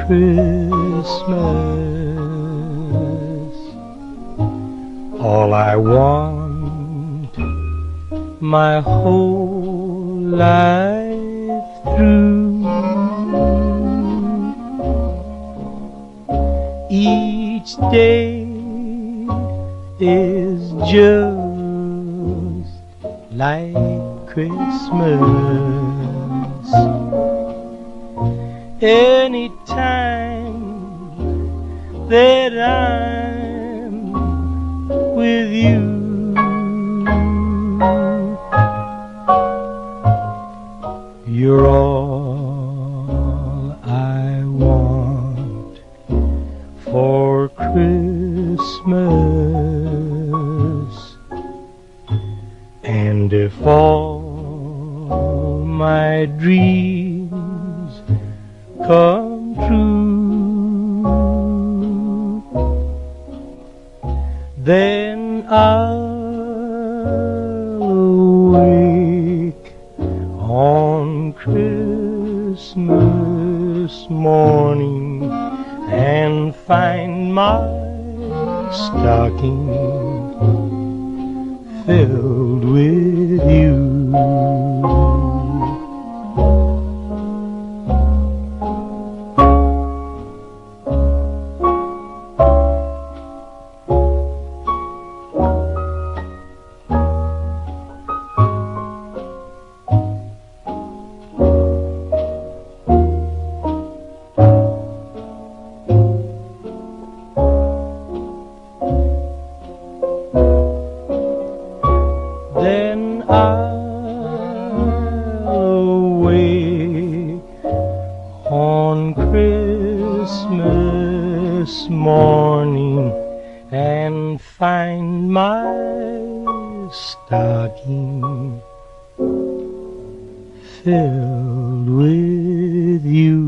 Christmas. All I want my whole life through, each day is just like Christmas. Anytime that I'm with you, you're all I want for Christmas. And if all my dreams come true, then I'll awake on Christmas morning and find my stocking filled with you. Then I'll awake on Christmas morning and find my stocking filled with you.